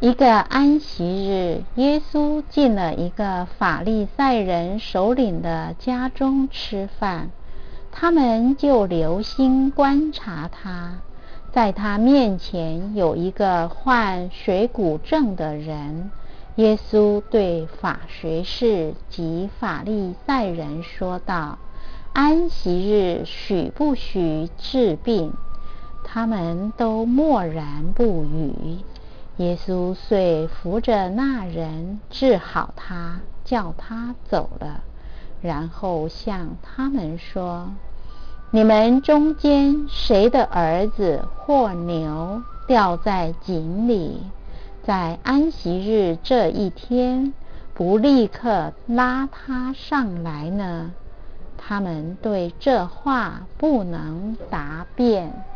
一个安息日，耶稣进了一个法利赛人首领的家中吃饭，他们就留心观察他。在他面前有一个患水谷症的人，耶稣对法学士及法利赛人说道：安息日许不许治病？他们都默然不语。耶稣遂扶着那人治好他，叫他走了，然后向他们说：你们中间谁的儿子或牛掉在井里，在安息日这一天不立刻拉他上来呢？他们对这话不能答辩。